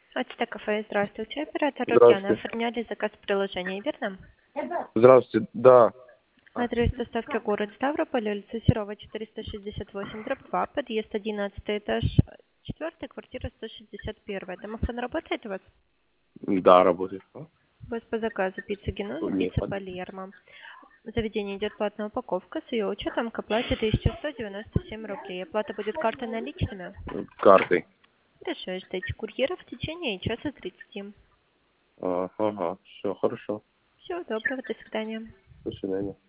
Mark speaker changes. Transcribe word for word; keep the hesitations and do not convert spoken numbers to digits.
Speaker 1: Ацтек кафе, здравствуйте. Оператор Рокена.
Speaker 2: Здравствуйте.
Speaker 1: Оформляли заказ в приложении, верно?
Speaker 2: Здравствуйте, да.
Speaker 1: Адрес доставки город Ставрополь, улица Серова, четыреста шестьдесят восемь, дробь два, подъезд одиннадцатый этаж, четвертая квартира сто шестьдесят один. Домофон работает у вас?
Speaker 2: Да, работает. А?
Speaker 1: У вас по заказу пицца Генуэза,
Speaker 2: Нет.
Speaker 1: пицца Палермо. В заведении идет платная упаковка, с ее учетом к оплате тысяча сто девяносто семь рублей. Оплата будет картой наличными?
Speaker 2: Картой.
Speaker 1: Хорошо, ждите курьера в течение часа тридцати.
Speaker 2: А, ага, все, хорошо.
Speaker 1: Всего доброго, до свидания.
Speaker 2: До свидания.